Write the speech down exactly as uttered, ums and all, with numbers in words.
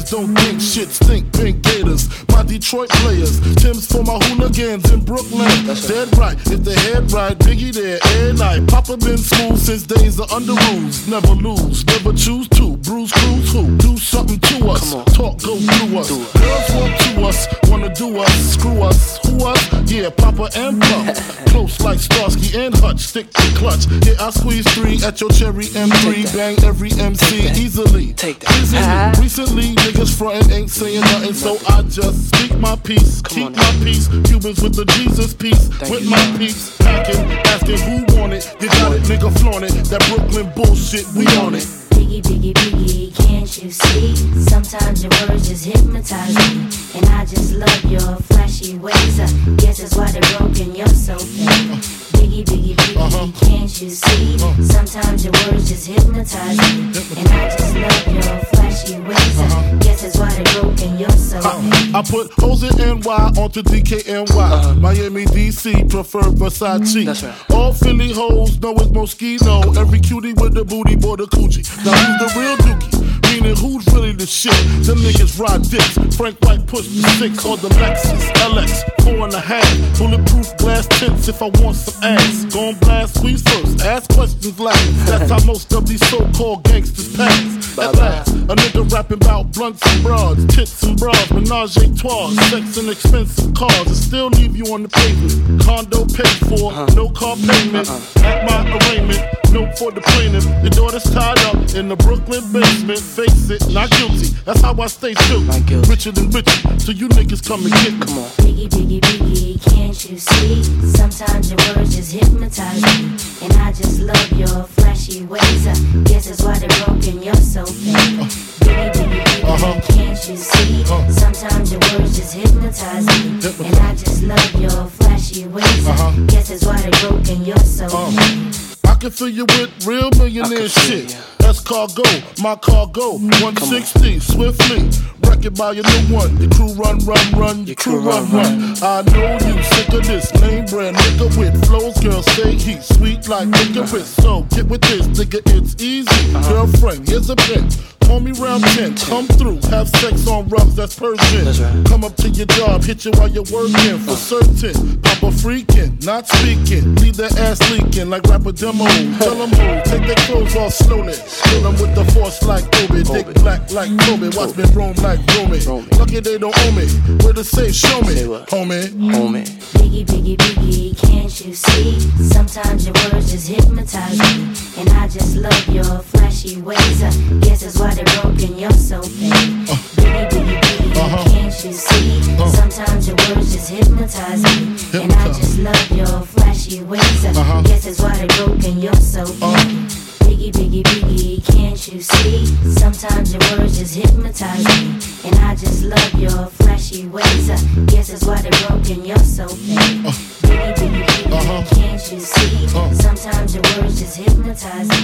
haters don't think shit, stink pink gators. My Detroit players, Tim's for my hooligans in Brooklyn. Dead right, if the head right, Biggie there, air night. Papa been smooth since days of under rules. Never lose, never choose to. Bruise, cruise, who? Do something to us. Talk, go through us. Girls want to us, wanna do us. Screw us, who us? Yeah, Papa and Pup. Close like Starsky and Hutch, stick to clutch. Yeah, I squeeze three at your cherry M three. Bang every M C easily. Take that. Easily. Uh-huh. Recently, niggas frontin' ain't saying nothing, so I just speak my peace. Keep my peace. Cubans with the Jesus peace. Thank with you. my peace. Packing, asking who want it. You got it, nigga, flaunt it. That Brooklyn bullshit, we on it. Biggie, biggie, biggie, can't you see? Sometimes your words just hypnotize me. And I just love your flashy ways. I guess that's why they're broken, you're so fake. Biggie, biggie, biggie, uh-huh. can't you see? Sometimes your words just hypnotize me. And I just love your flashy ways. I guess that's why they're broken, you're so fake. I put O's in N Y onto D K N Y. Uh-huh. Miami, D C, prefer Versace. That's right. All Philly hoes know it's Moschino. Every cutie with the booty, boy, the coochie. Now who's the real dookie? Meaning who's really the shit? Them niggas ride dicks. Frank White push the six or the Lexus L X four and a half. Bulletproof glass tints if I want some ass. Gon' blast squeeze first, ask questions last. That's how most of these so-called gangsters pass. At last, a nigga rapping about blunts and broads, tits and bras, menage a trois, sex and expensive cars, and still leave you on the pavement. Condo paid for, no car payment. At my arraignment, note for the plaintiff. Your daughter's tied up in the Brooklyn basement. Face it, not guilty. That's how I stay true. Richer than richer, so you niggas come and get me. Come on. Biggie, biggie, biggie, can't you see? Sometimes your words just hypnotize me. And I just love your flashy ways. I guess that's why they're broken, you're so fake. Biggie, biggie, biggie, Uh-huh. can't you see? Uh. Sometimes your words just hypnotize me. And I just love your flashy ways. I Uh-huh. guess that's why they're broken, you're so Uh. fake. I can fill you with real millionaire shit. That's cargo, my cargo, one sixty, swiftly. Wreck it by your new one. Your crew run, run, run, your crew run, run. I know you sick of this name brand nigga with flows. Girl, say he's sweet like licorice. So get with this, nigga, it's easy. Girlfriend, here's a pin. Call me round ten, come through, have sex on rubs, that's Persian. That's right. Come up to your job, hit you while you're working, for certain. Papa freaking, not speaking, leave that ass leaking like rapper demo. Tell them who, take their clothes off slowly. Kill them with the force like Obi, dick black like Kobe. Watch me roam like Romy. Lucky they don't owe me, where to say, show me, homie. Homie. Biggie, biggie, biggie, can't you see? Sometimes your words just hypnotize me. And I just love your flashy ways. I guess that's why they're broken, you're so fake. Biggie, biggie, biggie, Uh-huh. can't you see? Sometimes your words just hypnotize me. And I just love your flashy ways. I Uh-huh. guess that's why they're broken, you're so fake. Biggie, biggie, biggie, can't you see? Sometimes your words just hypnotize me. And I just love your flashy ways. I guess that's why they're broken, you're so fake. Biggie, biggie, biggie, Uh-huh. can't you see? Sometimes your words just hypnotize me.